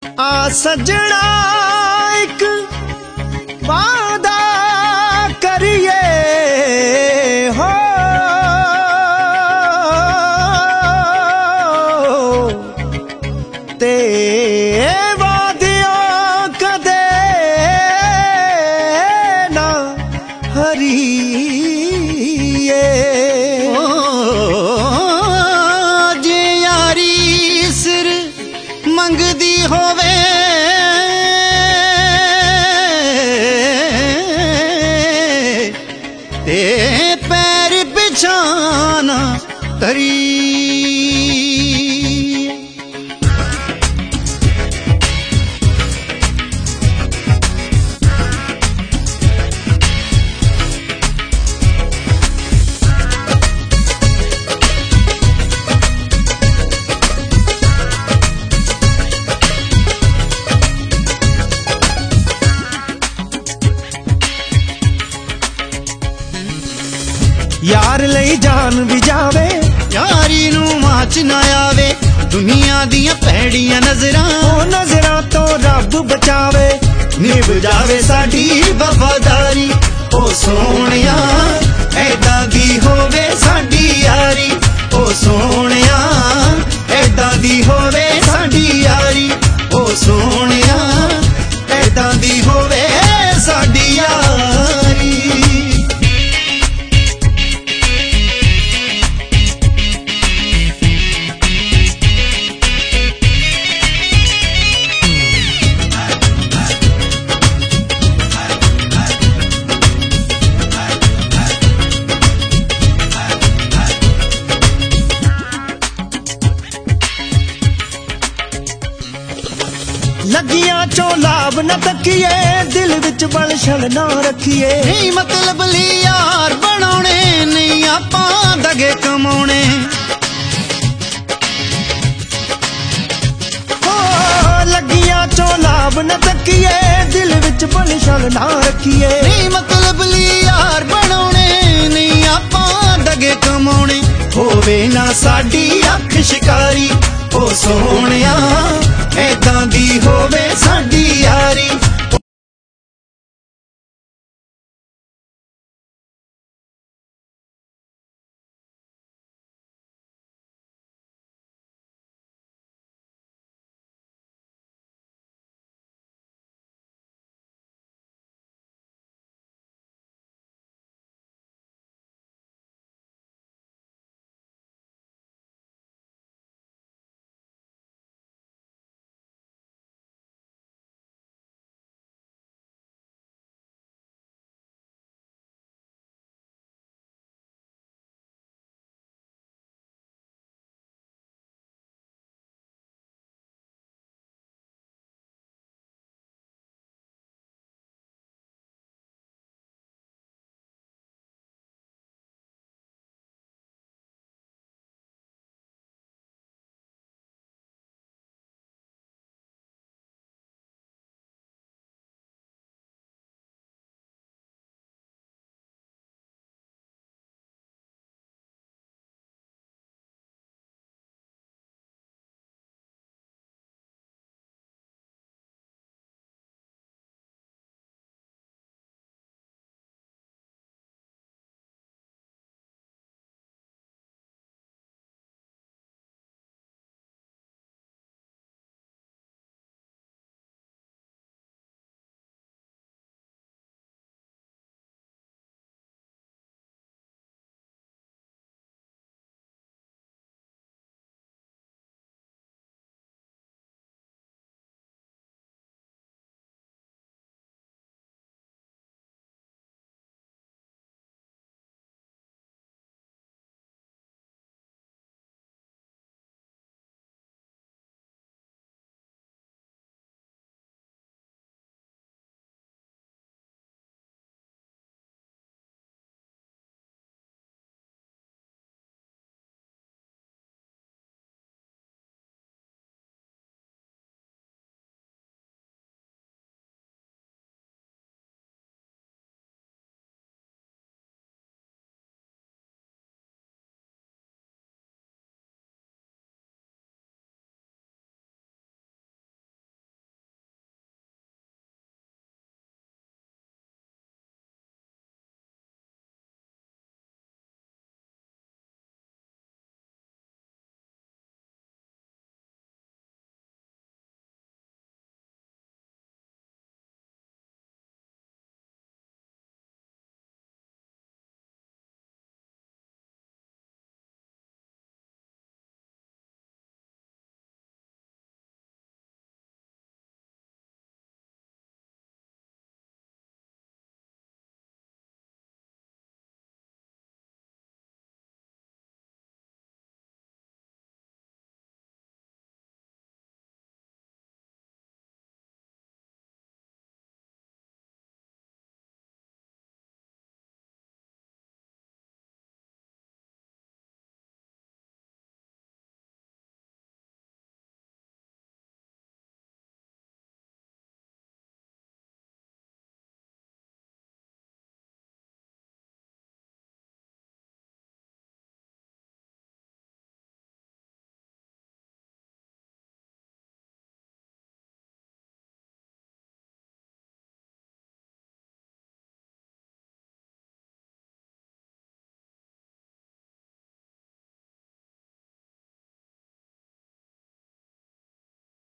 आ सजना एक वादा करिए हो ते वादियां कदे ना हरिए जे यारी सिर मंगदी होवे ते पैर बिछाना तरी यार लई जान भी जावे यारी नू माच ना आवे दुनिया दियां भैड़ियां नजरां ओ नजरां तो रब बचावे निभ जावे साडी वफादारी ओ सोहणिया ऐदा दी होवे साडी यारी ओ सोहणिया ऐदा दी होवे साडी यारी ओ सोहणिया ऐदा दी होवे साडी यारी लगियां चो लाभ न तकिए दिल विच बलछल ना रखिए नहीं मतलब ली यार बनाने नहीं आपां दगे कमाने लगियां चो लाभ न तकिए दिल विच बलछल ना रखिए नहीं मतलब ली यार बनाने नहीं आपां दगे कमाने होवे ना साडी अख शिकारी ओ सोहणिया ऐदां दी होवे साडी यारी